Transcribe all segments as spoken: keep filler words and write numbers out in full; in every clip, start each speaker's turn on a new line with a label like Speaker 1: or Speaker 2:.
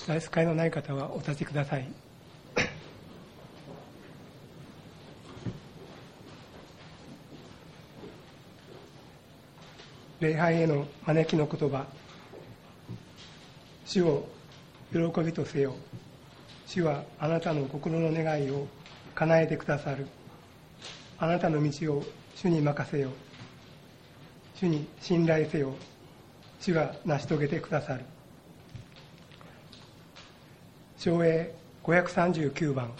Speaker 1: 差し支えのない方はお立ちください。礼拝への招きの言葉。主を喜びとせよ。主はあなたの心の願いを叶えてくださる。あなたの道を主に任せよ。主に信頼せよ。主が成し遂げてくださる。唱詠ごひゃくさんじゅうきゅうばん。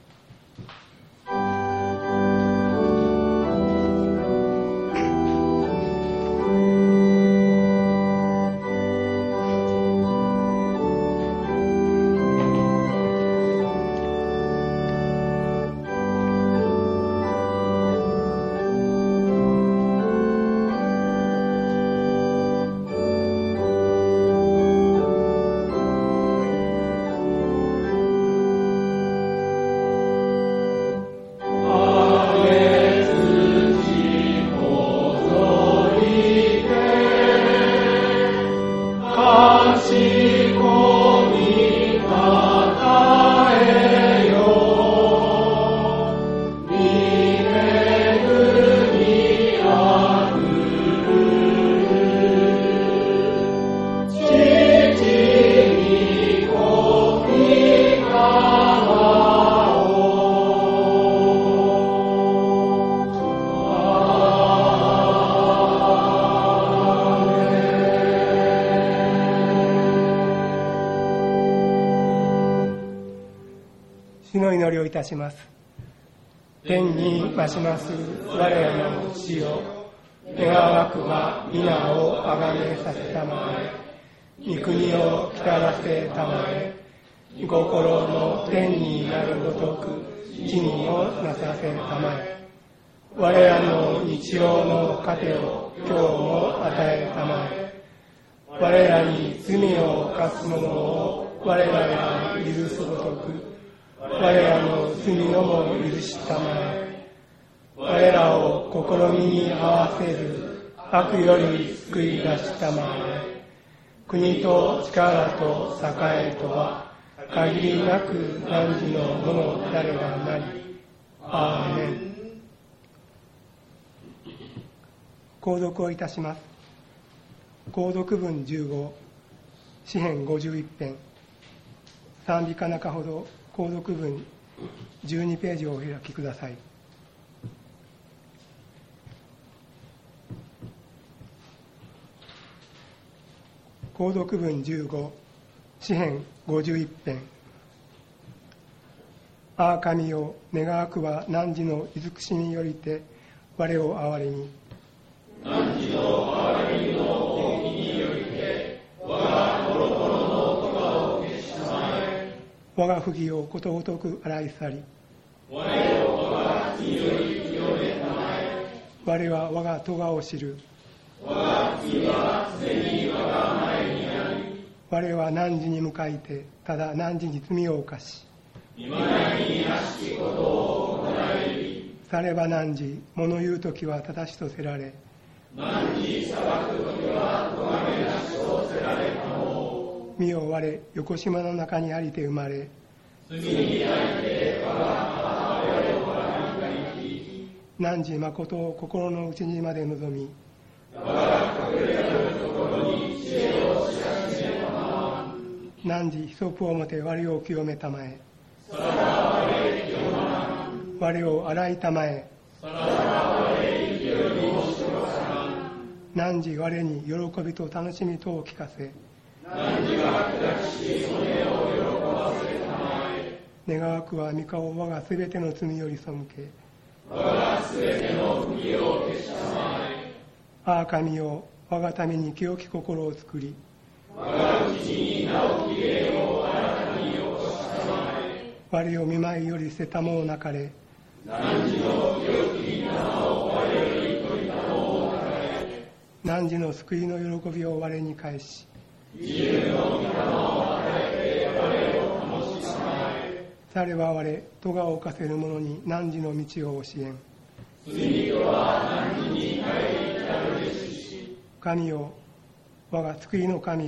Speaker 1: 主の祈りをいたします。天に増します我らの主よ、願わくは皆をあがめさせたまえ、御国を来たらせたまえ、御心の天になるごとく地にもなさせたまえ、我らの日曜の糧を今日も与えたまえ、我らに罪を犯す者を我らが許すごとく我らの罪のも許したまえ、我らを試みに合わせる悪より救い出したまえ、国と力と栄とは限りなく汝のもの誰がなり。アーメン。購読をいたします。購読文じゅうご、詩編ごじゅういち編、賛美歌中ほど購読文じゅうにページをお開きください。購読文じゅうご、詩編ごじゅういち編。ああ神よ、願わくは汝の慈しみよりて我を憐れみ。
Speaker 2: 汝の憐れみの恩義によりて我が心の咎を消したまえ。
Speaker 1: 我が不義をことごとく洗い去り。
Speaker 2: 我を我が罪より清めたまえ。
Speaker 1: 我は我が咎を知る。
Speaker 2: 我が罪はすでに我が前にあり。
Speaker 1: 我は汝に向かいてただ汝に罪を犯し、
Speaker 2: 御前になしきことを行えり。
Speaker 1: されば汝物言うときは正しとせられ、
Speaker 2: 汝裁くときは咎めなしとせられたも。
Speaker 1: 身を我横島の中にありて生まれ、
Speaker 2: 罪にありて我が母親を我がにき。
Speaker 1: 汝誠を心の内にまで望み、
Speaker 2: 我が隠れたるところに知恵を知らしめたまま。
Speaker 1: 汝ヒソプをもて我を清めたまえ。
Speaker 2: さらば我清まん。
Speaker 1: 我を洗いたまえ。
Speaker 2: さらば我生きよりもしろさん。
Speaker 1: 汝我に喜びと楽しみとを聞かせ。
Speaker 2: 汝が下しそれを喜ばせたまえ。
Speaker 1: 願わくは御顔を我がすべての罪より背け、
Speaker 2: 我がすべての不義を消したまえ。
Speaker 1: ああ神よ、我がために清き心を作り、
Speaker 2: 我が内に直き霊を新たに起こしたまえ。
Speaker 1: 我を見舞いより捨てたもうなかれ。
Speaker 2: 汝の清き御霊を我より取りたもうなかれ。
Speaker 1: 汝の救いの喜びを我に返し、
Speaker 2: 自由の御霊を与えて我を保ちたまえ。
Speaker 1: されば我、咎を犯せる者に汝の道を教えん。
Speaker 2: 罪とは汝に帰り来たるべし。
Speaker 1: 神よ、我が救いの神よ、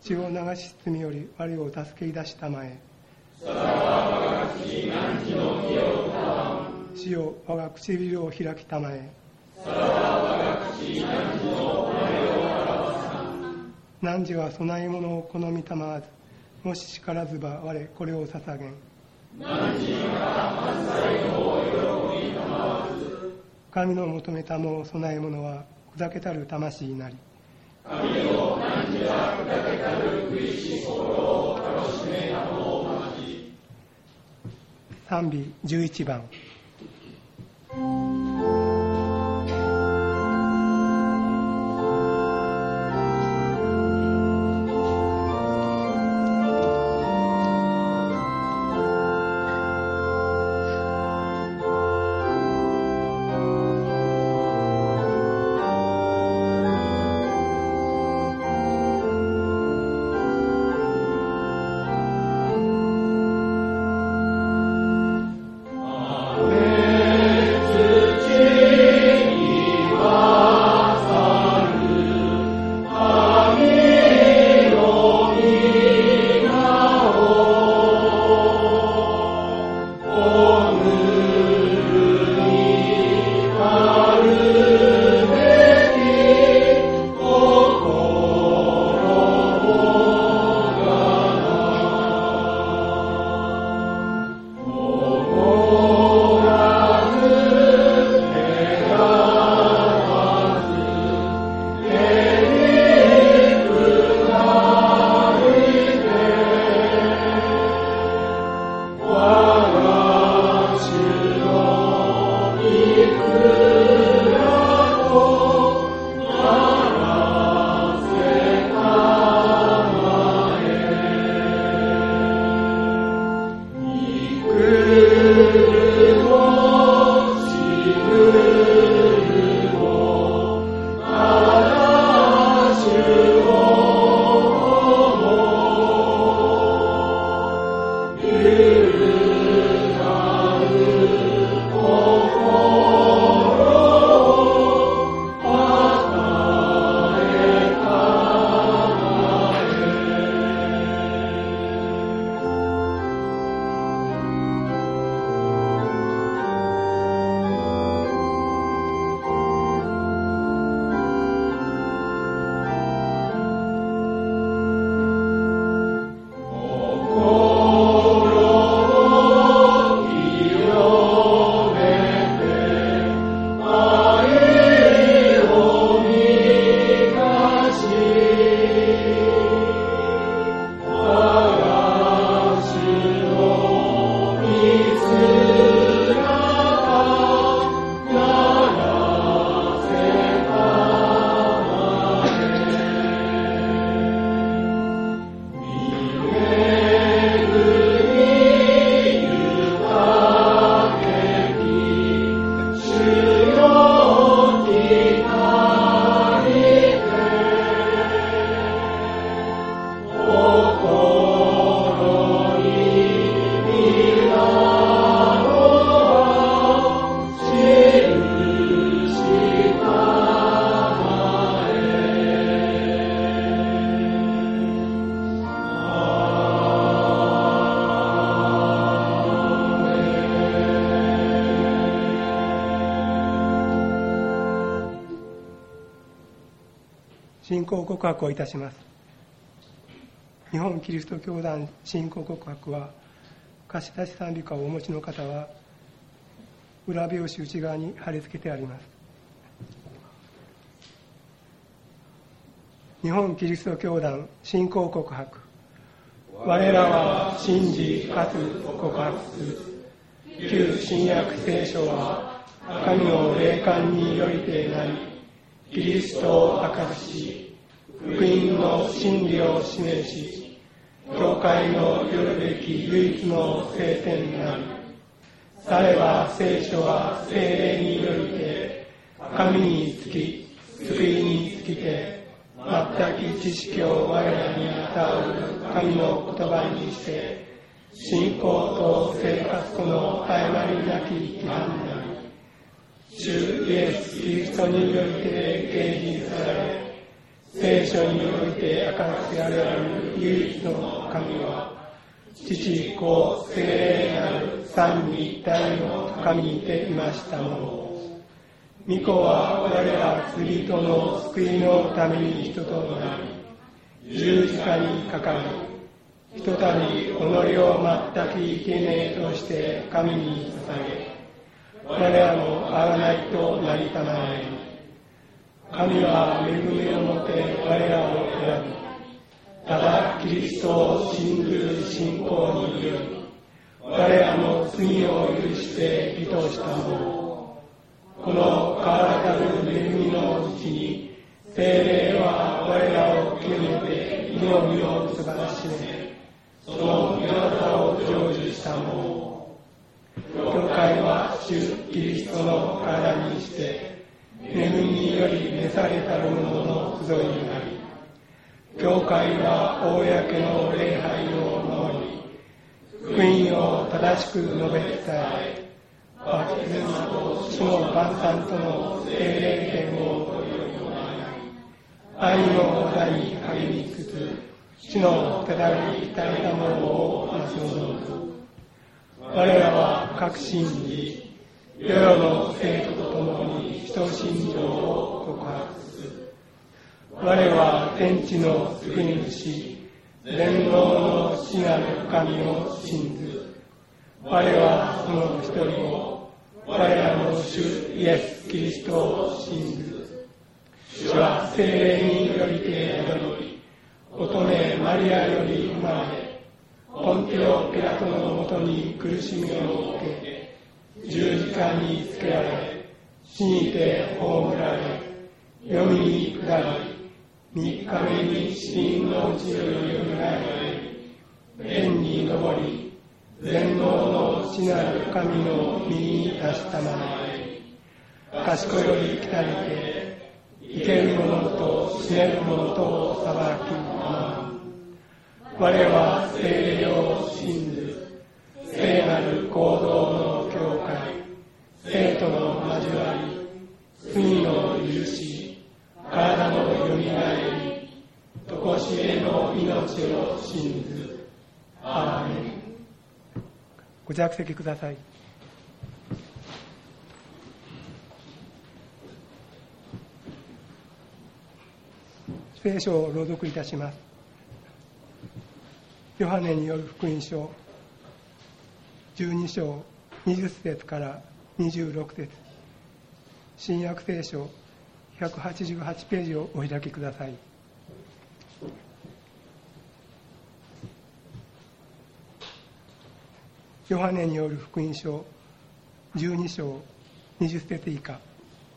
Speaker 1: 血を流し罪より我を助け出したまえ。
Speaker 2: さらば我が口汝の義を歌わん。
Speaker 1: 主よ我が唇を開きたまえ。
Speaker 2: さらば我が口汝の誉れを表さん。
Speaker 1: 汝は供え物を好みたまわず、もししからずば我これを捧げん。
Speaker 2: 汝が犯罪を喜びたまわず、
Speaker 1: 神の求めたも供え物は砕けたる魂なり。
Speaker 2: 神よ汝が砕けたる苦しい心を楽しめたも同じ。
Speaker 1: 賛美じゅういちばん。信仰告白をいたします。日本キリスト教団信仰告白は、貸し出し賛美歌をお持ちの方は裏表紙内側に貼り付けてあります。日本キリスト教団信仰告白。我らは信じかつ告白する。旧新約聖書は神の霊感によりてなり、キリストを明かし、福音の真理を示し、教会のよるべき唯一の聖典なり。されば聖書は聖霊によりて、神につき、救いにつきて、全く知識を我らに与う神の言葉にして、信仰と生活との誤りなき規範なり。主イエス・キリストによりて掲示され、 聖書において明かせられる唯一の神は、父、子、聖霊なる三位一体の神にていましたもの。御子は我ら罪人の救いのために人となり、十字架にかかり、ひとたび己を全く生贄として神に捧げ、我らの贖いとなりたまえり、神は恵みをもて我らを選び、ただキリストを信ずる信仰により、我らの罪を許して義としたもの。この変わらざる恵みのうちに、聖霊は我らを清めて義の実を結ばしめ、その御業を成就したもの。教会は主キリストの体にして、恵みにより召されたる者の集いになり、教会は公の礼拝を守り、福音を正しく述べ伝え、バプテスマと主の万賛との聖霊権を取り行い、愛の技に励みつつ、主の手りきたれたものを待ち望む。我らは確信じ、世々の生徒と共に使徒信条を告白する。我は天地の救い主、全能の死なる神を信ず。我はその一人を、我らの主イエス・キリストを信ず。主は聖霊によりて宿り、乙女マリアより生まれ、ポンテオ・ピラトのもとに苦しみを受け、十字架につけられ、死にて葬られ、読みに下り、三日目に死人のうちよりよみがえり、天に昇り、全能の死なる神の身に達したままえり、賢より来たりて、生ける者と死ねる者とを裁きまま。我は聖霊を信ず、聖なる行動の教会、生徒の交わり、罪の許し、体のよみがえり、とこしえの命を信ず。アーメン。ご着席ください。聖書を朗読いたします。ヨハネによる福音書じゅうに章にじゅっ節からにじゅうろく節、新約聖書ひゃくはちじゅうはちページをお開きください。ヨハネによる福音書じゅうに章にじゅっ節以下。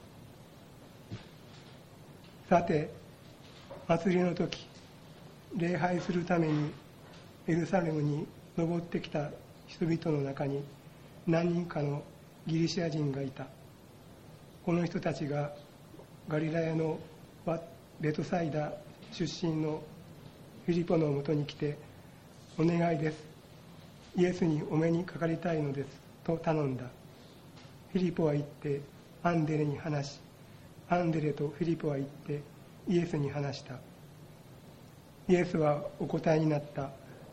Speaker 1: さて、祭りの時、礼拝するためにエルサレムに登ってきた人々の中に何人かのギリシア人がいた。この人たちがガリラヤのベトサイダ出身のフィリポのもとに来て、お願いです、イエスにお目にかかりたいのですと頼んだ。フィリポは行ってアンデレに話し、アンデレとフィリポは行ってイエスに話した。イエスはお答えになった。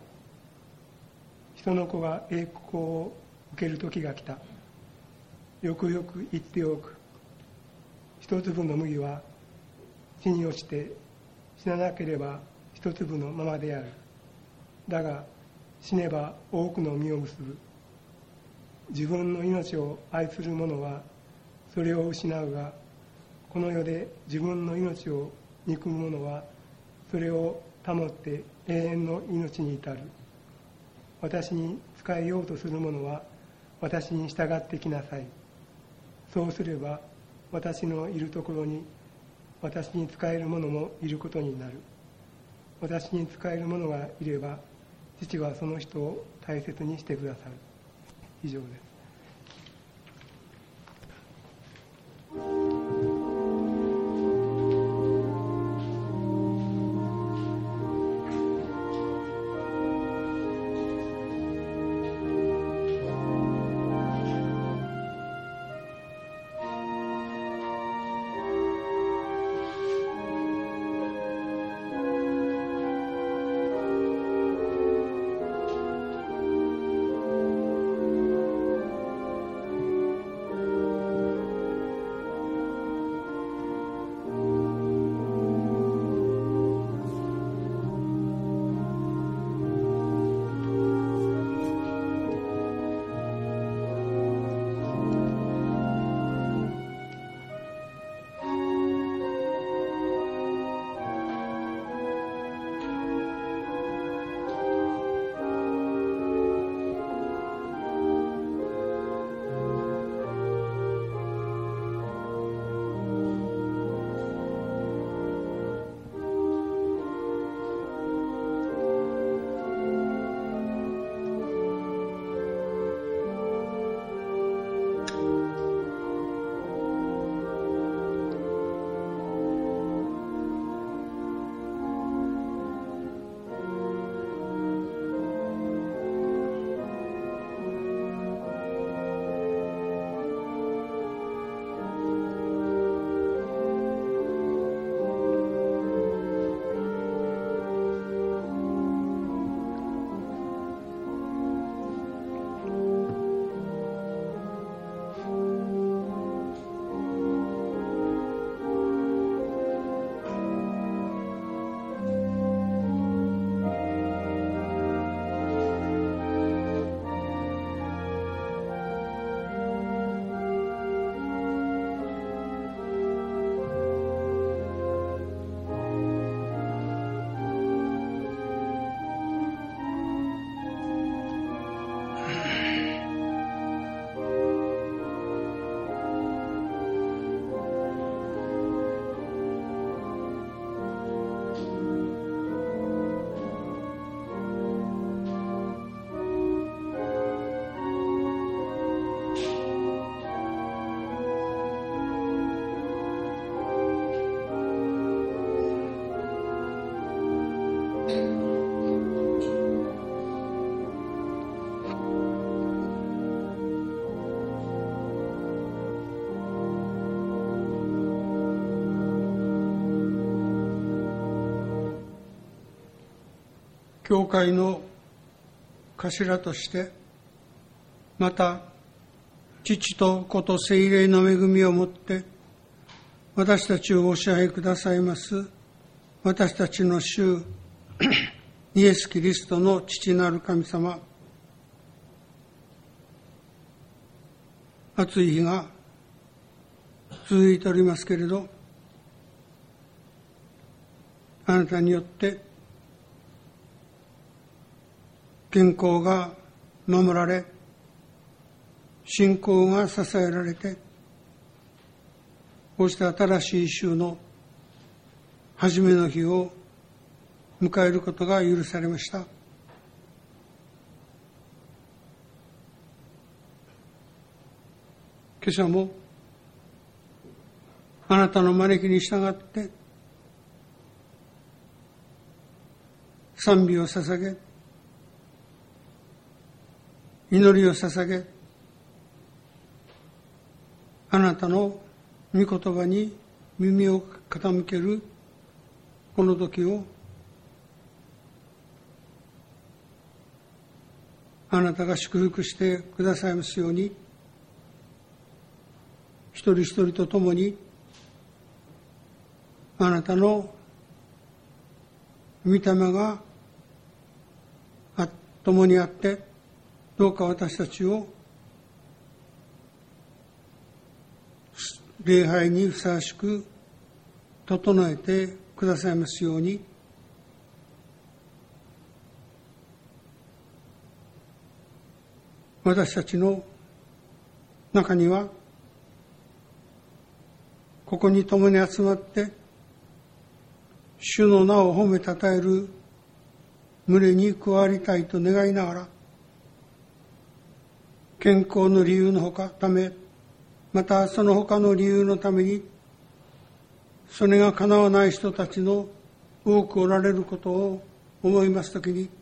Speaker 1: 人の子が栄光を受ける時が来た。よくよく言っておく。一粒の麦は地に落ちて死ななければ一粒のままである。だが死ねば多くの実を結ぶ。自分の命を愛する者はそれを失うが、この世で自分の命を憎む者はそれを保って永遠の命に至る。私に仕えようとする者は私に従ってきなさい。そうすれば私のいるところに私に仕える者もいることになる。私に仕える者がいれば父はその人を大切にしてくださる。以上です。
Speaker 3: 教会の頭として、また父と子と聖霊の恵みをもって私たちをお支配くださいます私たちの主イエス・キリストの父なる神様、暑い日が続いておりますけれど、あなたによって健康が守られ、信仰が支えられて、こうした新しい週の初めの日を迎えることが許されました。今朝もあなたの招きに従って賛美を捧げ、祈りを捧げ、あなたの御言葉に耳を傾けるこの時をあなたが祝福してくださいますように、一人一人と共にあなたの御霊が共にあって、どうか私たちを礼拝にふさわしく整えてくださいますように、私たちの中にはここに共に集まって主の名を褒めたたえる群れに加わりたいと願いながら、健康の理由のほかため、またその他の理由のためにそれが叶わない人たちの多くおられることを思いますときに、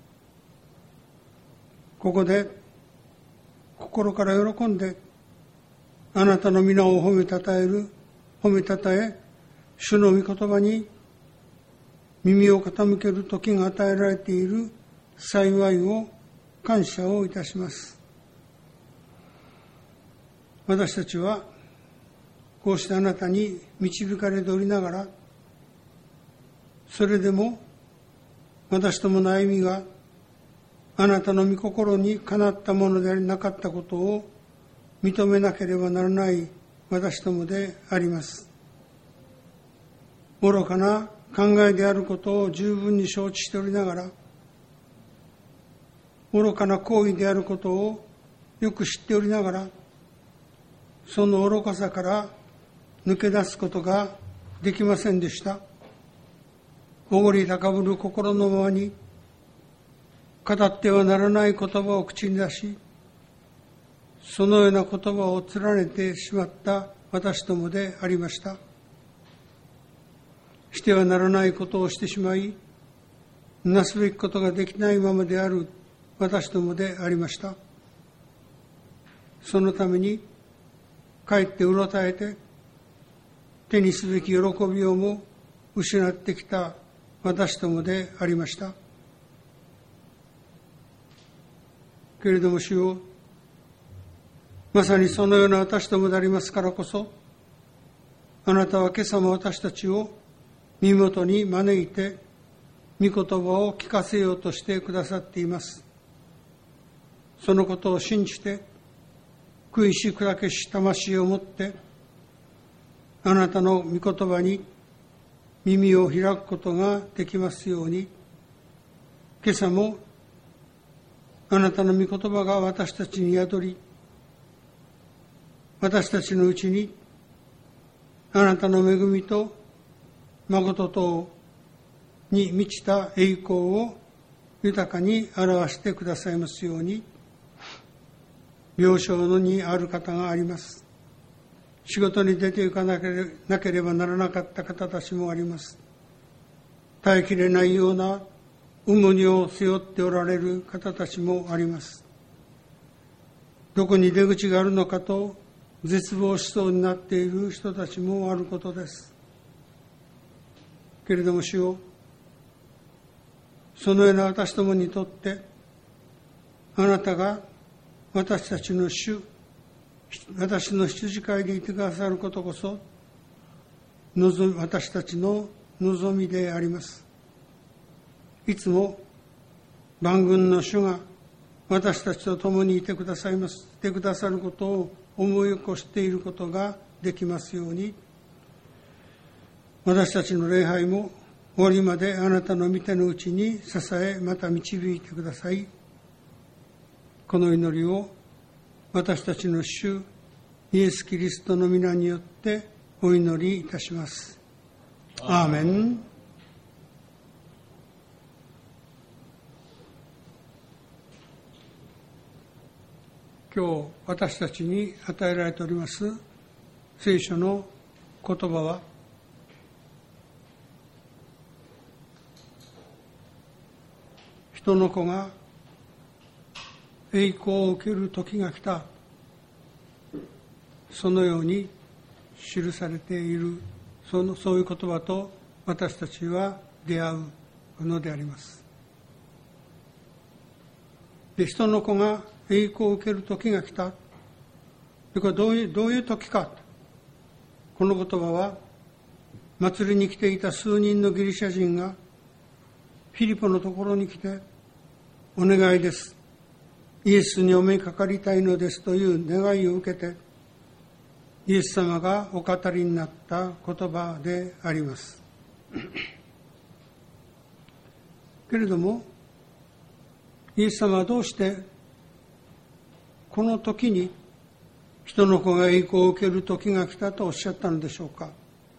Speaker 3: ここで心から喜んであなたの皆を褒めたたえる褒めたたえ、主の御言葉に耳を傾ける時が与えられている幸いを感謝をいたします。私たちはこうしてあなたに導かれておりながら、それでも私どもの歩みがあなたの御心にかなったものでなかったことを認めなければならない私どもであります。愚かな考えであることを十分に承知しておりながら、愚かな行為であることをよく知っておりながら、その愚かさから抜け出すことができませんでした。おごり高ぶる心のままに語ってはならない言葉を口に出し、そのような言葉を連ねてしまった私どもでありました。してはならないことをしてしまい、なすべきことができないままである私どもでありました。そのためにかえってうろたえて手にすべき喜びをも失ってきた私どもでありました。けれども主よ、まさにそのような私どもでありますからこそ、あなたは今朝も私たちを身元に招いて御言葉を聞かせようとしてくださっています。そのことを信じて悔いし砕けし魂を持ってあなたの御言葉に耳を開くことができますように、今朝もあなたの御言葉が私たちに宿り、私たちのうちにあなたの恵みと誠とに満ちた栄光を豊かに表してくださいますように。病床のにある方があります。仕事に出て行かなければならなかった方たちもあります。耐えきれないような重荷を背負っておられる方たちもあります。どこに出口があるのかと絶望しそうになっている人たちもあることです。けれども主よ、 そのような私どもにとって、あなたが私たちの主、私の羊飼いでいてくださることこそ、私たちの望みであります。いつも万軍の主が私たちと共にいてくださいます、いてくださることを思い起こしていることができますように、私たちの礼拝も終わりまであなたの御手のうちに支え、また導いてください。この祈りを私たちの主イエス・キリストの皆によってお祈りいたします。アーメン。今日私たちに与えられております聖書の言葉は、人の子が栄光を受ける時が来た、そのように記されている、そのそういう言葉と私たちは出会うのであります。で、人の子が栄光を受ける時が来た。これはどういう、どういう時か。この言葉は、祭りに来ていた数人のギリシャ人がフィリポのところに来て、お願いです、イエスにお目にかかりたいのですという願いを受けて、イエス様がお語りになった言葉であります。けれども、イエス様はどうしてこの時に人の子が栄光を受ける時が来たとおっしゃったのでしょうか。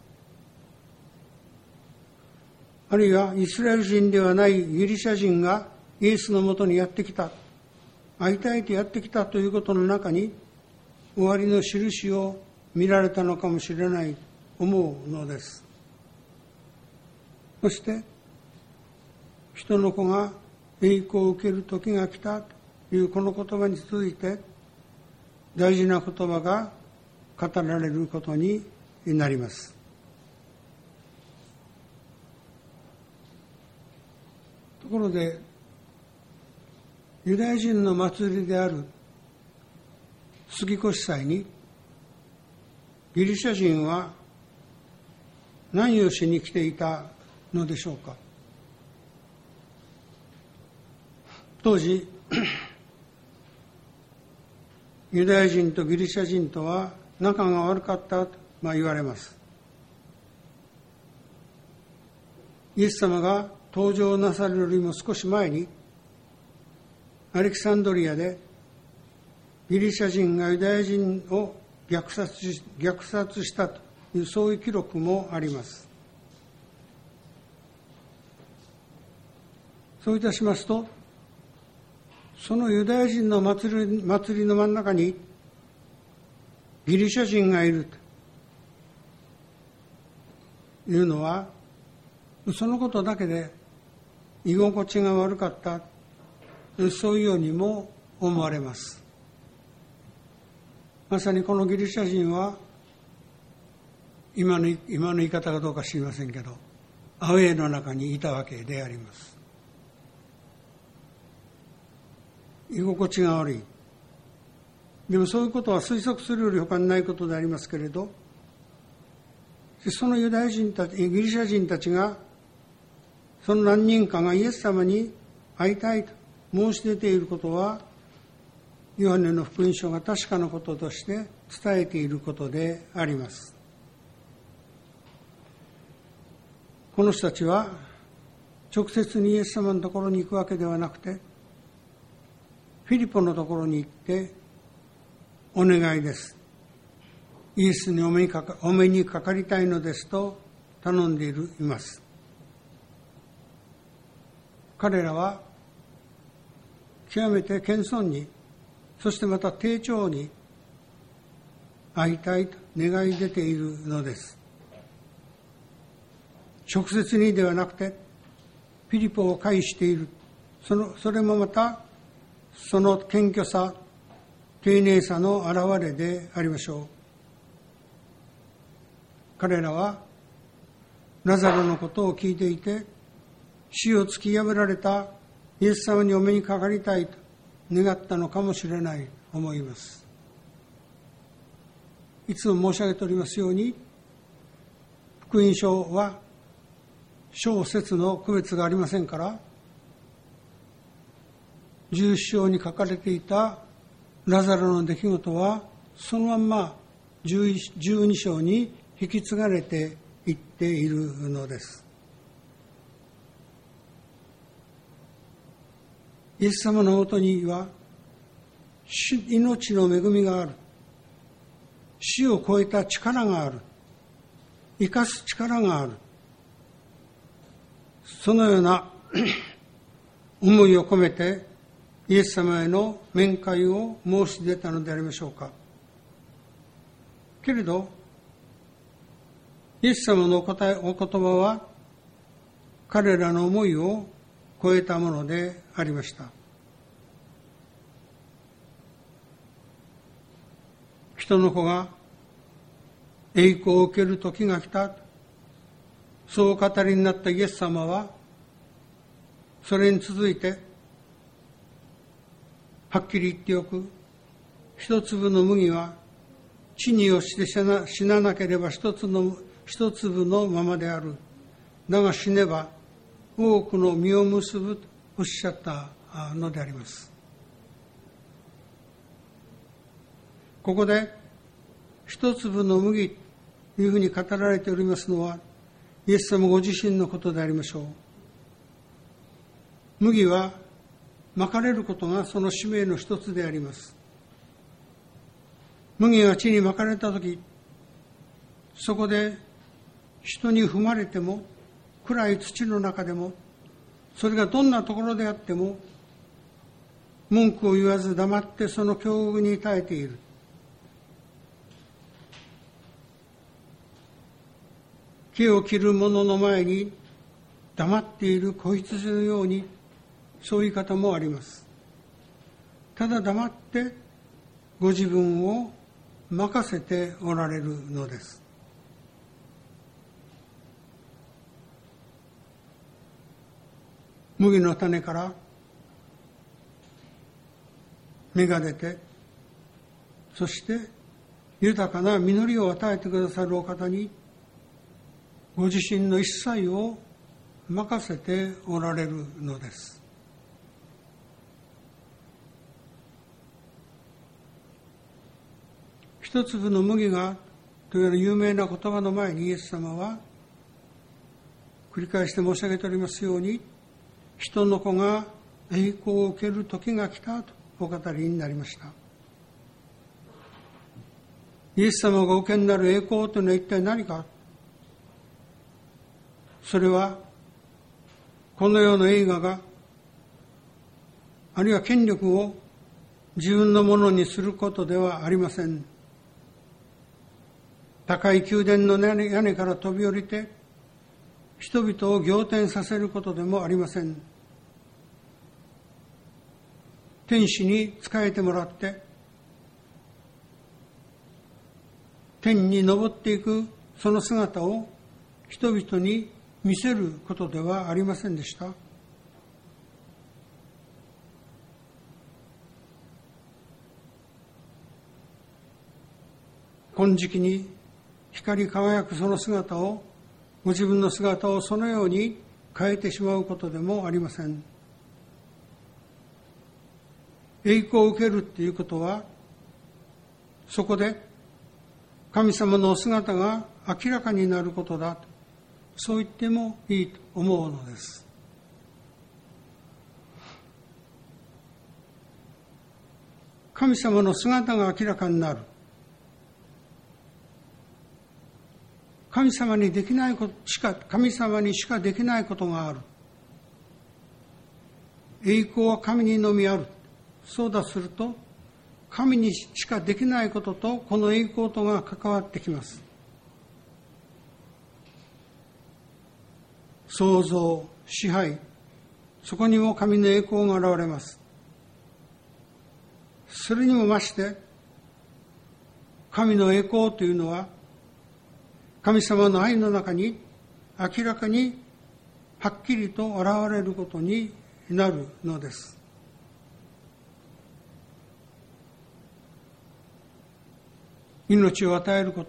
Speaker 3: あるいはイスラエル人ではないギリシャ人がイエスのもとにやってきた、会いたいとやってきたということの中に終わりの印を見られたのかもしれないと思うのです。そして人の子が栄光を受ける時が来たというこの言葉に続いて大事な言葉が語られることになります。ところで、ユダヤ人の祭りである杉越祭にギリシャ人は何をしに来ていたのでしょうか。当時ユダヤ人とギリシャ人とは仲が悪かったと、まあ、言われます。イエス様が登場なさるよりも少し前にアレキサンドリアでギリシャ人がユダヤ人を虐殺し、虐殺したというそういう記録もあります。そういたしますと、そのユダヤ人の祭り、祭りの真ん中にギリシャ人がいるというのは、そのことだけで居心地が悪かった、そういうようにも思われます。まさにこのギリシャ人は今の、今の言い方かどうか知りませんけど、アウェーの中にいたわけであります。居心地が悪い。でもそういうことは推測するより他にないことでありますけれど、そのユダヤ人たち、ギリシャ人たちが、その何人かがイエス様に会いたいと申し出ていることは、ヨハネの福音書が確かなこととして伝えていることであります。この人たちは直接にイエス様のところに行くわけではなくて、フィリポのところに行ってお願いです、イエスにお目にかか、お目にかかりたいのですと頼んでいるいます。彼らは極めて謙遜に、そしてまた丁重に会いたいと願い出ているのです。直接にではなくてフィリポを介している、そのそれもまたその謙虚さ、丁寧さの表れでありましょう。彼らはラザロのことを聞いていて、 死を突き破られたイエス様にお目にかかりたいと願ったのかもしれないと思います。いつも申し上げておりますように、福音書は章節の区別がありませんから、じゅう章に書かれていたラザロの出来事はそのまんまじゅうに章に引き継がれていっているのです。イエス様のもとには命の恵みがある。死を超えた力がある。生かす力がある。そのような思いを込めてイエス様への面会を申し出たのでありましょうか。けれどイエス様のお答え、お言葉は彼らの思いを超えたものでありました。人の子が栄光を受ける時が来た、そうお語りになったイエス様は、それに続いてはっきり言っておく、一粒の麦は地に落ちて死ななければ一つの一粒のままである。だが死ねば多くの実を結ぶとおっしゃったのであります。ここで一粒の麦というふうに語られておりますのは、イエス様ご自身のことでありましょう。麦はまかれることがその使命の一つであります。麦が地にまかれたとき、そこで人に踏まれても、暗い土の中でも、それがどんなところであっても、文句を言わず黙ってその境遇に耐えている。木を切る者の前に黙っている子羊のように、そういう言い方もあります。ただ黙ってご自分を任せておられるのです。麦の種から芽が出て、そして豊かな実りを与えてくださるお方に、ご自身の一切を任せておられるのです。一粒の麦がという有名な言葉の前に、イエス様は繰り返して申し上げておりますように、人の子が栄光を受ける時が来たとお語りになりました。イエス様がお受けになる栄光というのは一体何か。それはこの世の栄華が、あるいは権力を自分のものにすることではありません。高い宮殿の屋根から飛び降りて人々を仰天させることでもありません。天使に仕えてもらって天に昇っていくその姿を人々に見せることではありませんでした。金色に光り輝くその姿を、ご自分の姿をそのように変えてしまうことでもありません。栄光を受けるということは、そこで神様のお姿が明らかになることだと、そう言ってもいいと思うのです。神様の姿が明らかになる。神様にできないことしか、神様にしかできないことがある。栄光は神にのみある。そうだすると、神にしかできないこととこの栄光とが関わってきます。創造、支配、そこにも神の栄光が現れます。それにも増して、神の栄光というのは、神様の愛の中に明らかにはっきりと現れることになるのです。命を与えること、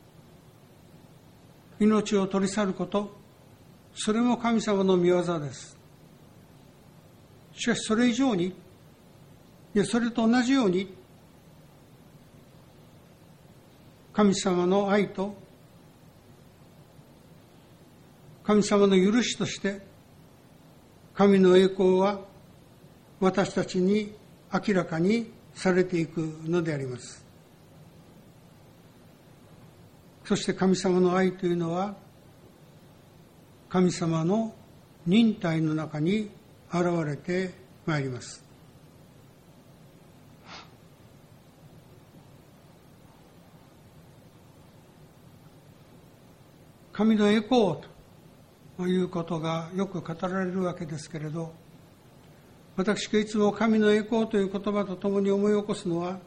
Speaker 3: 命を取り去ること、それも神様の御業です。しかしそれ以上に、いやそれと同じように、神様の愛と神様の許しとして神の栄光は私たちに明らかにされていくのであります。そして神様の愛というのは神様の忍耐の中に現れてまいります。神の栄光ということがよく語られるわけですけれど、私がいつも神の栄光という言葉とともに思い起こすのは、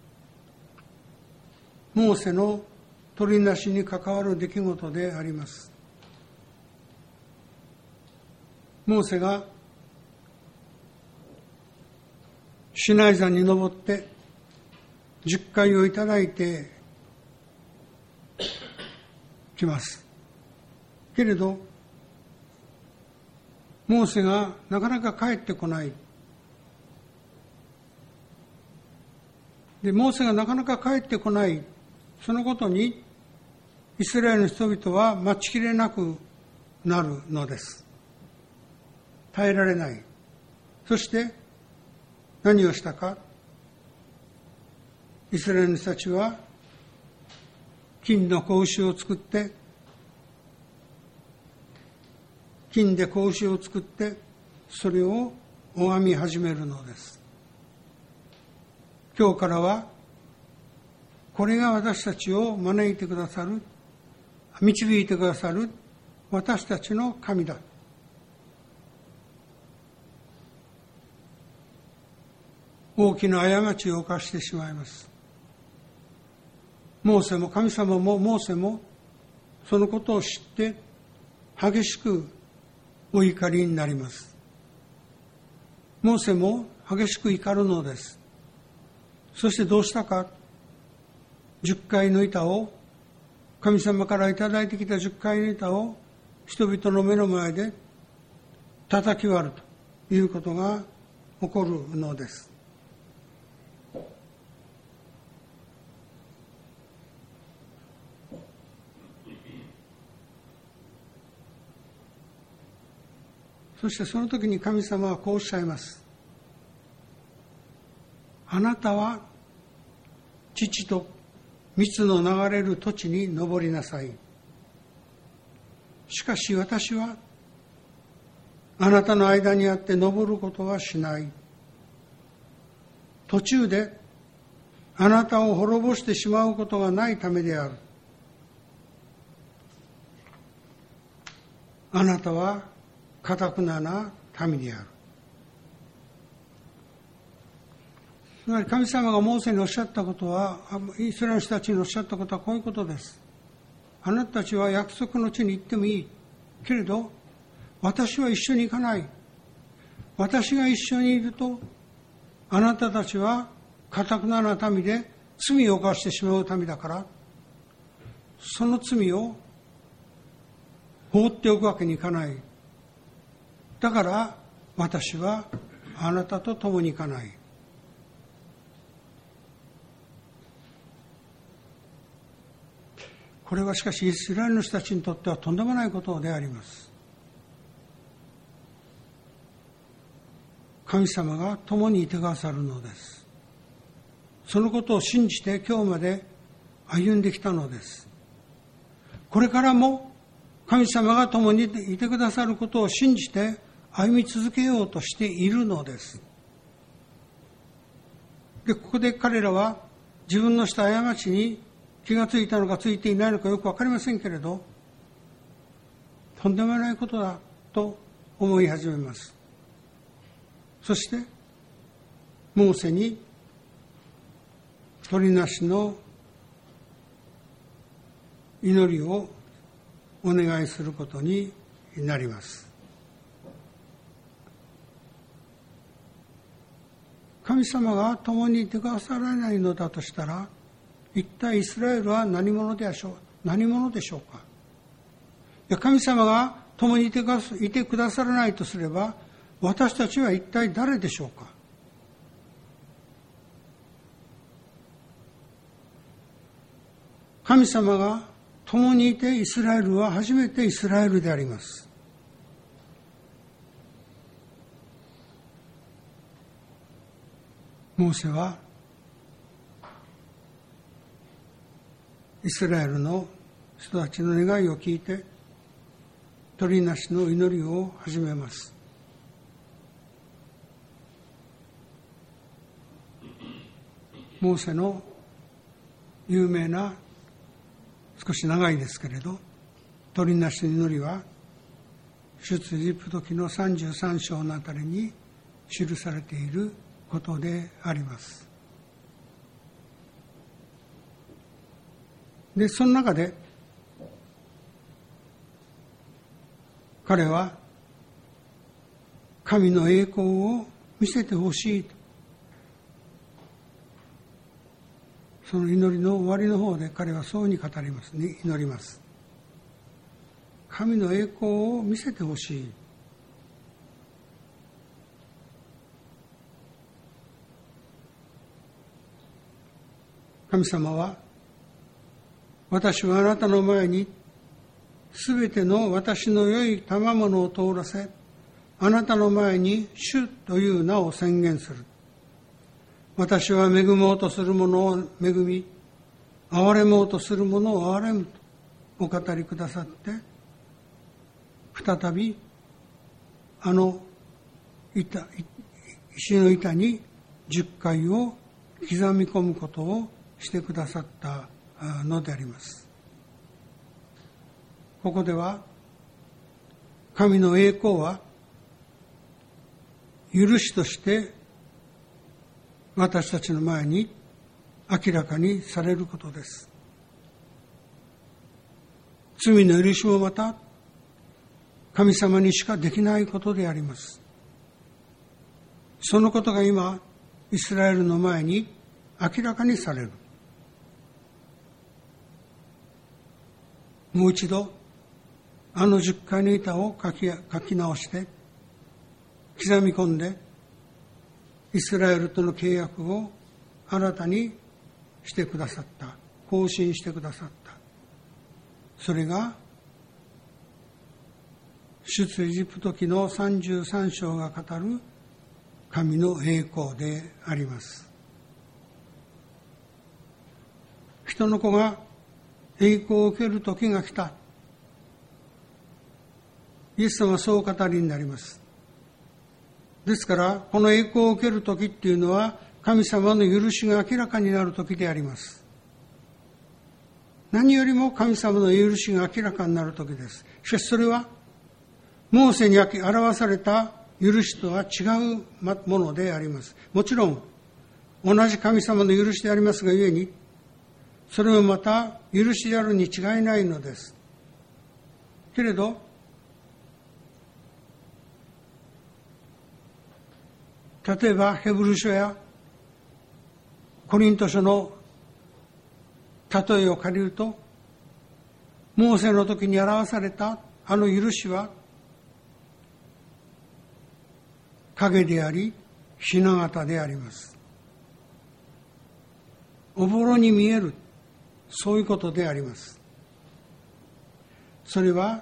Speaker 3: モーセの取りなしに関わる出来事であります。モーセがシナイ山に登って十戒をいただいてきます。けれどモーセがなかなか帰ってこない。で、モーセがなかなか帰ってこない、そのことにイスラエルの人々は待ちきれなくなるのです。耐えられない。そして何をしたか。イスラエルの人たちは金の子牛を作って、金で子牛を作って、それを拝み始めるのです。今日からは、これが私たちを招いてくださる、導いてくださる私たちの神だ。大きな過ちを犯してしまいます。モーセも神様もモーセもそのことを知って激しくお怒りになります。モーセも激しく怒るのです。そしてどうしたか。十戒の板を、神様からいただいてきた十戒の板を人々の目の前で叩き割るということが起こるのです。そしてその時に神様はこうおっしゃいます。あなたは父と蜜の流れる土地に登りなさい。しかし私はあなたの間にあって登ることはしない。途中であなたを滅ぼしてしまうことがないためである。あなたは堅くなな民である。つまり神様がモーセにおっしゃったことは、イスラエルの人たちにおっしゃったことはこういうことです。あなたたちは約束の地に行ってもいい。けれど、私は一緒に行かない。私が一緒にいると、あなたたちは堅くなな民で罪を犯してしまう民だから、その罪を放っておくわけにいかない。だから私はあなたと共に行かない。これはしかしイスラエルの人たちにとってはとんでもないことであります。神様が共にいてくださるのです。そのことを信じて今日まで歩んできたのです。これからも神様が共にいてくださることを信じて歩み続けようとしているのです。で、ここで彼らは自分のした過ちに気がついたのかついていないのかよくわかりませんけれど、とんでもないことだと思い始めます。そしてモーセに取りなしの祈りをお願いすることになります。 神様が共にいてくださらないのだとしたら、一体イスラエルは何者でしょう何者でしょうか。いや、神様が共にいてくださらないとすれば、私たちは一体誰でしょうか。神様が共にいてイスラエルは初めてイスラエルであります。モーセはイスラエルの人たちの願いを聞いて鳥なしの祈りを始めます。モーセの有名な少し長いですけれど鳥なしの祈りは出エジプト記のさんじゅうさん章のあたりに記されていることであります。で、その中で彼は神の栄光を見せてほしいと、その祈りの終わりの方で彼はそうに語りますね、祈ります。神の栄光を見せてほしい。神様は、私はあなたの前にすべての私の良い賜物を通らせ、あなたの前に主という名を宣言する。私は恵もうとする者を恵み、憐れもうとする者を憐れむとお語りくださって、再びあの板石の板に十回を刻み込むことをしてくださったのであります。ここでは神の栄光は許しとして私たちの前に明らかにされることです。罪の許しもまた神様にしかできないことであります。そのことが今イスラエルの前に明らかにされる。もう一度あの十回の板を書き、書き直して刻み込んでイスラエルとの契約を新たにしてくださった、更新してくださった。それが出エジプト記のさんじゅうさん章が語る神の栄光であります。人の子が栄光を受ける時が来た。イエス様はそう語りになります。ですからこの栄光を受ける時っていうのは神様の許しが明らかになる時であります。何よりも神様の許しが明らかになる時です。しかしそれはモーセに表された許しとは違うものであります。もちろん同じ神様の許しでありますがゆえにそれもまた許しであるに違いないのです。けれど例えばヘブル書やコリント書の例えを借りると、モーセの時に表されたあの許しは影であり雛形であります。おぼろに見える、そういうことであります。それは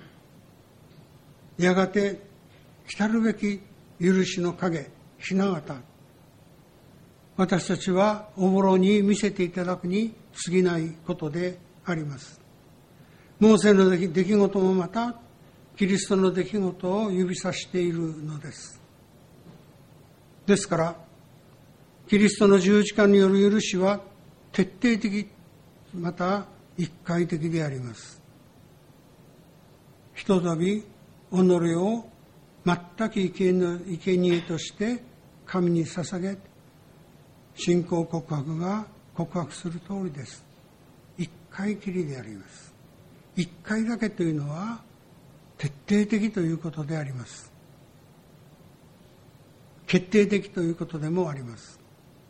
Speaker 3: やがて来たるべき許しの影、雛形、私たちはおぼろに見せていただくに過ぎないことであります。モーセの出来事もまたキリストの出来事を指さしているのです。ですからキリストの十字架による許しは徹底的、また一回的であります。ひとたび己を全く生贄として神に捧げ、信仰告白が告白する通りです。一回きりであります。一回だけというのは徹底的ということであります。 決定的ということでもあります。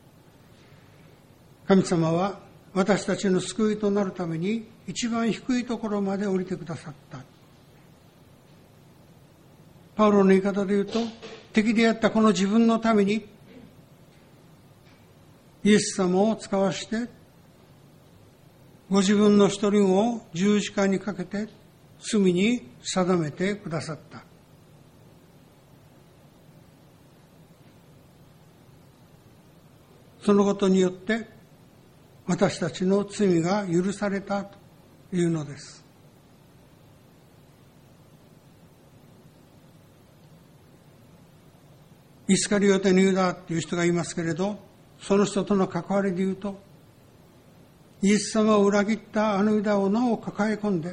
Speaker 3: 神様は私たちの救いとなるために一番低いところまで降りてくださった。パウロの言い方で言うと、敵であったこの自分のためにイエス様を使わしてご自分の一人を十字架にかけて罪に定めてくださった。そのことによって私たちの罪が許されたというのです。イスカリオテのユダという人がいますけれど、その人との関わりで言うと、イエス様を裏切ったあのユダをなお抱え込んで、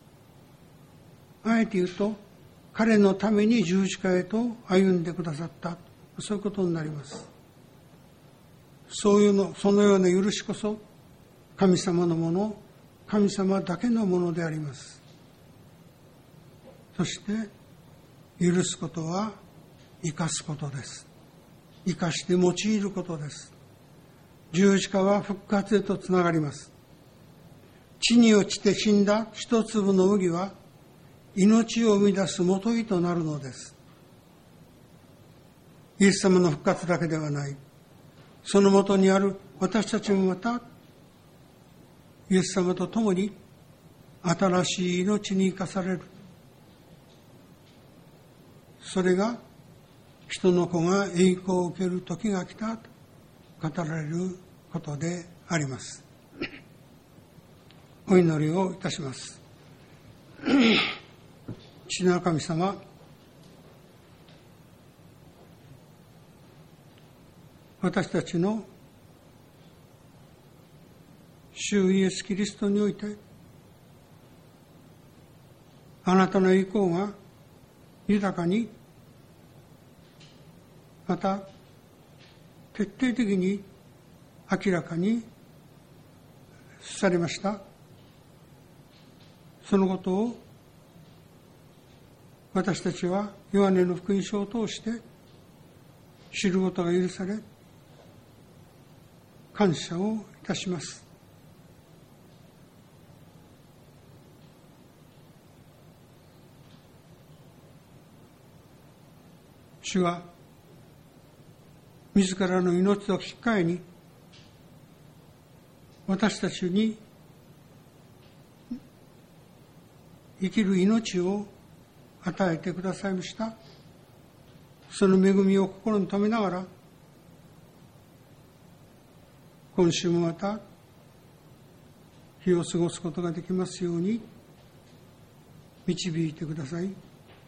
Speaker 3: あえて言うと彼のために十字架へと歩んでくださった、そういうことになります。そういうの、そのような許しこそ神様のもの、神様だけのものであります。そして許すことは生かすことです。生かして用いることです。十字架は復活へとつながります。地に落ちて死んだ一粒の麦は命を生み出すもといとなるのです。イエス様の復活だけではない。そのもとにある私たちもまたイエス様と共に新しい命に生かされる。それが人の子が栄光を受ける時が来たと語られることであります。お祈りをいたします。父なる神様、私たちの主イエスキリストにおいてあなたの栄光が豊かに、また徹底的に明らかにされました。そのことを私たちはヨハネの福音書を通して知ることが許され、感謝をいたします。主は自らの命と引き換えに私たちに生きる命を与えてくださいました。その恵みを心に留めながら、今週もまた日を過ごすことができますように導いてください。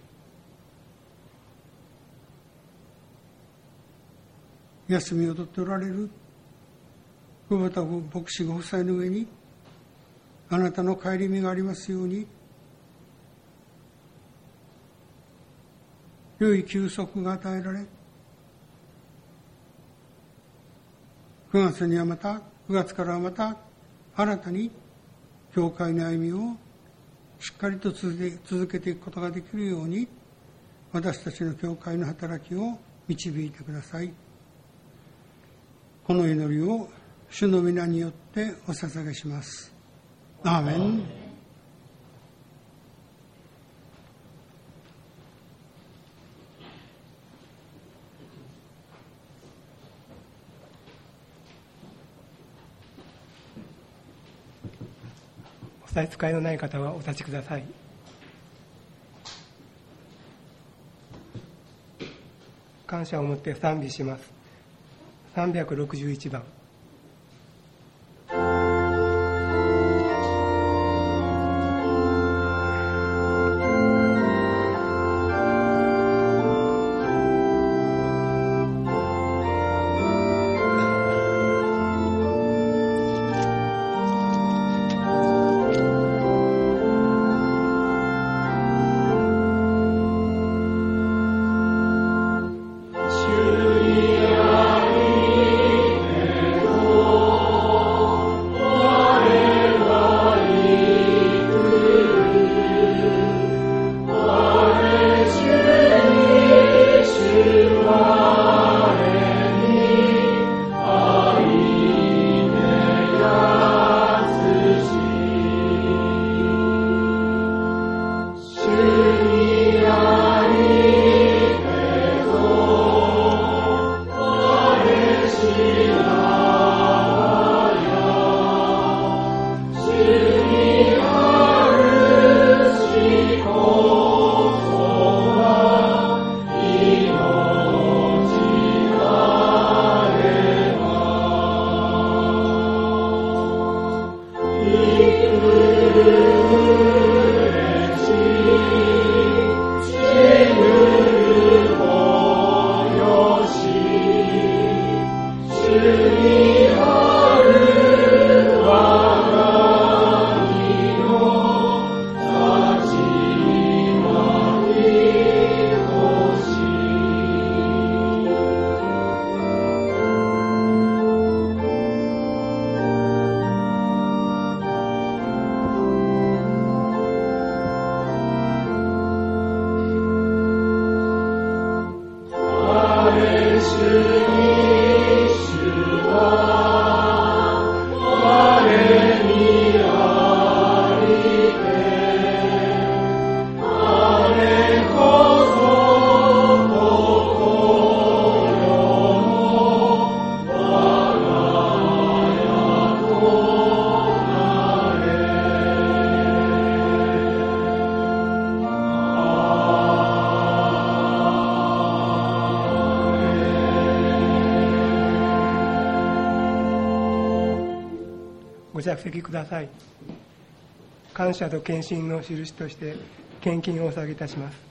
Speaker 3: 休みを取っておられる久保田牧師ご夫妻の上にあなたの顧みがありますように、良い休息が与えられ、くがつにはまた、くがつからはまた新たに教会の歩みをしっかりと続け、続けていくことができるように、私たちの教会の働きを導いてください。この祈りを主の皆によってお捧げします。アーメン。
Speaker 1: お差し支えのない方はお立ちください。感謝を持って賛美します。さんびゃくろくじゅういちばん。
Speaker 2: 主にあり
Speaker 1: ご着席ください。感謝と献身の印として献金をお下げいたします。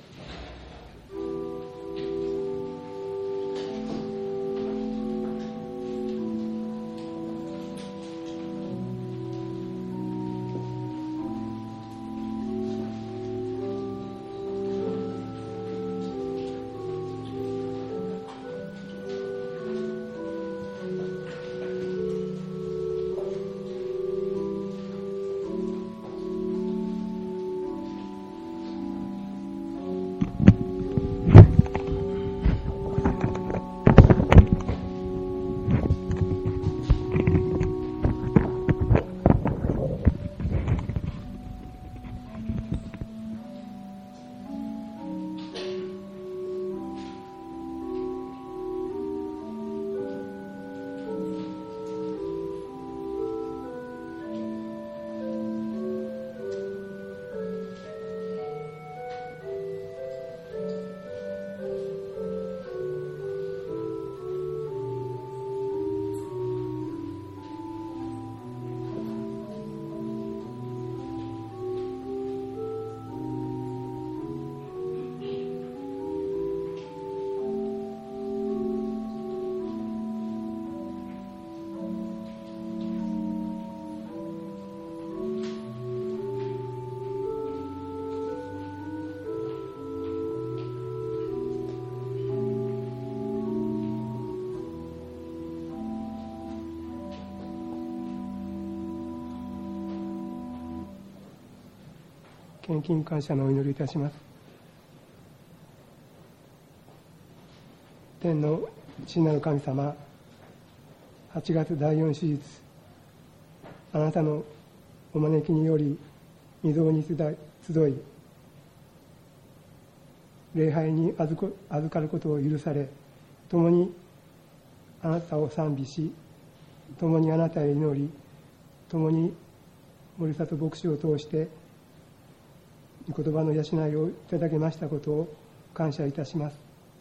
Speaker 1: 献金感謝のお祈りいたします。天の父なる神様、はちがつだいよん手術、あなたのお招きにより御堂に集い、礼拝に預かることを許され、共にあなたを賛美し、共にあなたへ祈り、共に森里牧師を通して御言葉の養いをいただけましたことを感謝いたします。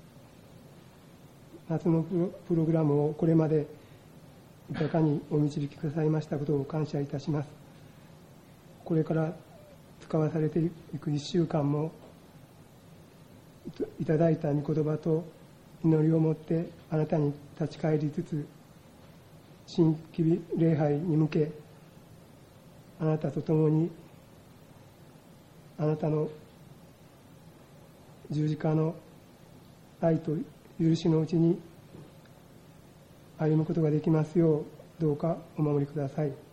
Speaker 1: 夏のプログラムをこれまで豊かにお導きくださいましたことを感謝いたします。これから使わされていくいっしゅうかんもいただいた御言葉と祈りをもってあなたに立ち返りつつ、新規礼拝に向けあなたと共にあなたの十字架の愛と許しのうちに歩むことができますようどうかお守りください。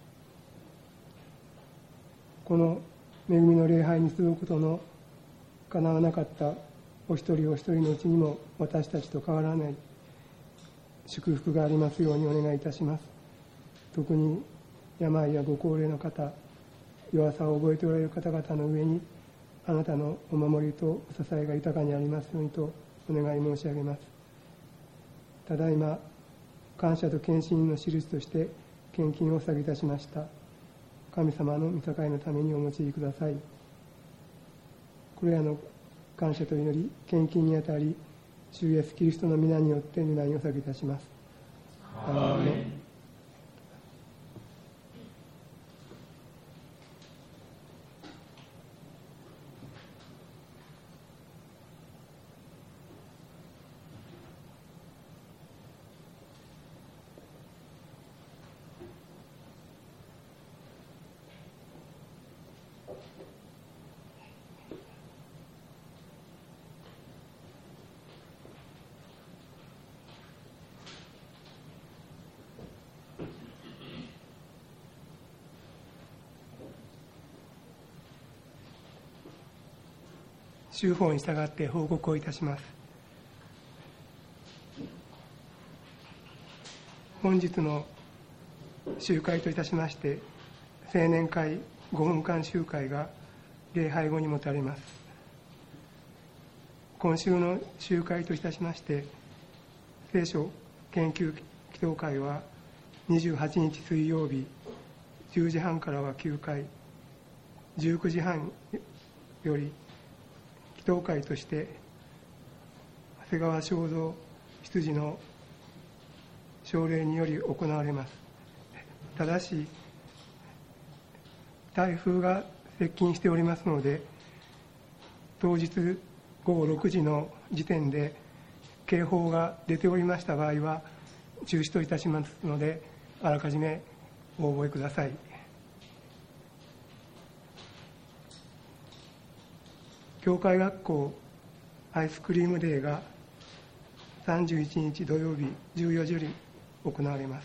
Speaker 1: この恵みの礼拝に集うことのかなわなかったお一人お一人のうちにも私たちと変わらない祝福がありますようにお願いいたします。特に病やご高齢の方、弱さを覚えておられる方々の上にあなたのお守りとお支えが豊かにありますようにとお願い申し上げます。ただいま感謝と献身の印として献金をお下げいたしました。神様の御栄のためにお用いください。これらの感謝と祈り献金にあたり主イエスキリストの皆によって御名にお下げいたします。アーメン。修法に従って報告をいたします。 本日の集会といたしまして青年会ごふんかん集会が礼拝後に持たれます。今週の集会といたしまして聖書研究祈祷会はにじゅうはちにち水曜日じゅうじはんからはきゅうかい、じゅうくじはんより祈祷会として長谷川正蔵執事の奨励により行われます。ただし台風が接近しておりますので、当日ごごろくじの時点で警報が出ておりました場合は中止といたしますので、あらかじめお覚えください。教会学校アイスクリームデーがさんじゅういちにち土曜日じゅうよじより行われます。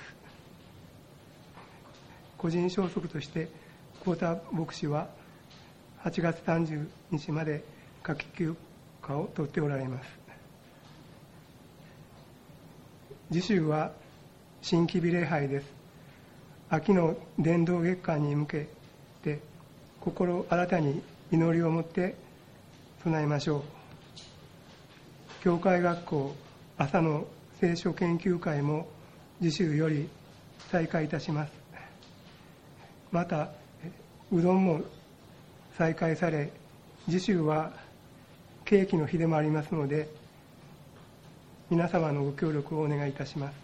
Speaker 1: 個人消息として幸田牧師ははちがつさんじゅうにちまで夏季休暇を取っておられます。次週は新規日礼拝です。秋の伝道月間に向けて心新たに祈りを持って備えましょう。教会学校朝の聖書研究会も次週より再開いたします。またうどんも再開され、次週はケーキの日でもありますので、皆様のご協力をお願いいたします。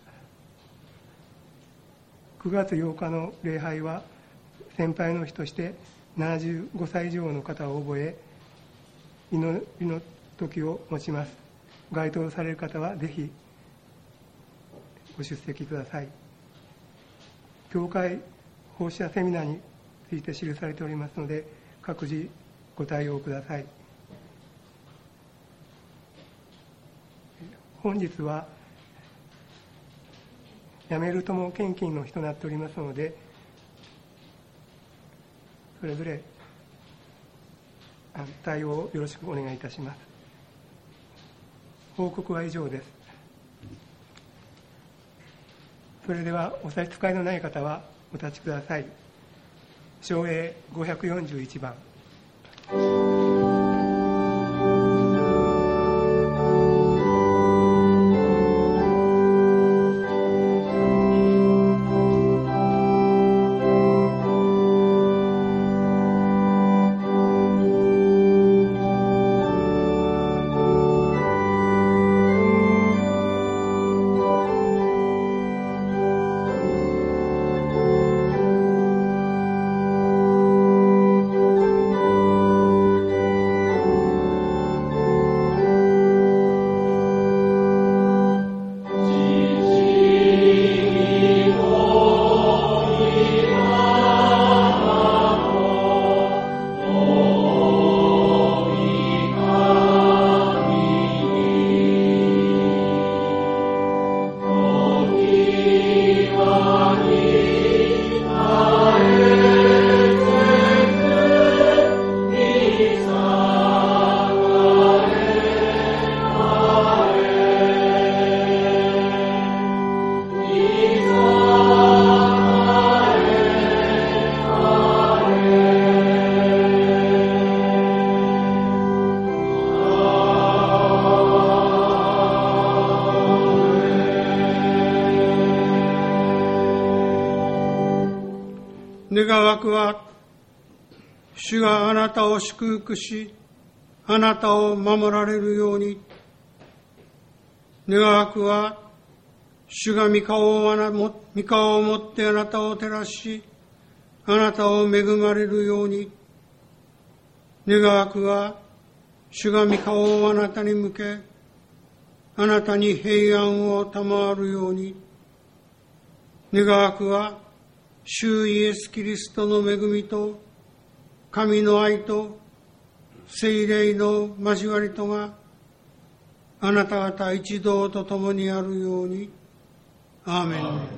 Speaker 1: くがつようかの礼拝は先輩の日としてななじゅうごさい以上の方を覚え、祈りの時を持ちます。該当される方はぜひご出席ください。教会奉仕者セミナーについて記されておりますので、各自ご対応ください。本日はやめるとも献金の日となっておりますので、それぞれ対応をよろしくお願いいたします。報告は以上です。それではお差し支えのない方はお立ちください。唱詠ごひゃくよんじゅういちばん。
Speaker 3: 願わくは、主があなたを祝福し、あなたを守られるように。願わくは、主が御顔を御顔をもってあなたを照らし、あなたを恵まれるように。願わくは、主が御顔をあなたに向け、あなたに平安を賜るように。願わくは、主イエスキリストの恵みと神の愛と聖霊の交わりとがあなた方一同と共にあるように。アーメン。アーメン。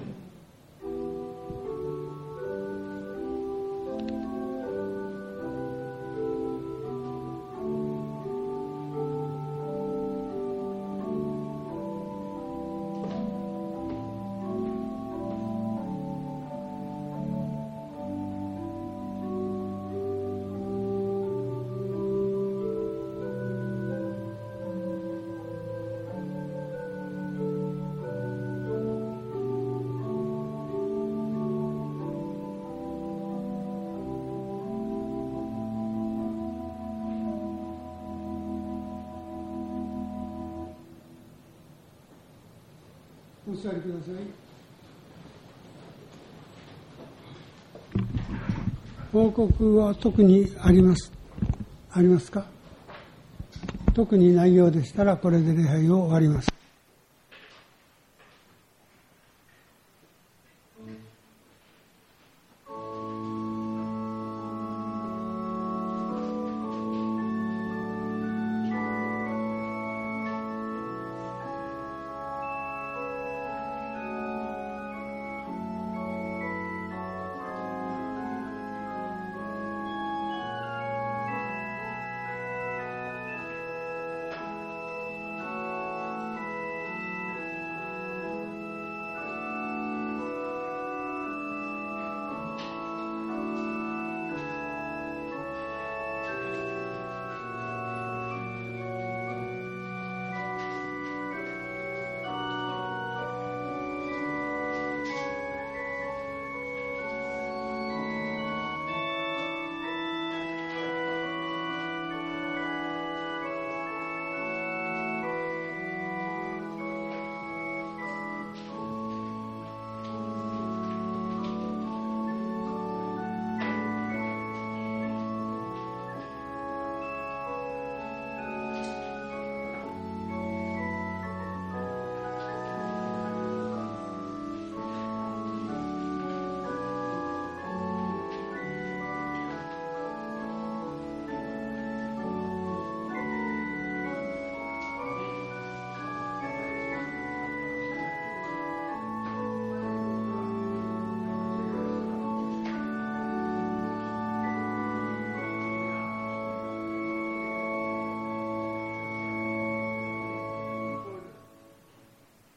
Speaker 3: お座りください。報告は特にありますありますか？特に内容でしたらこれで礼拝を終わります。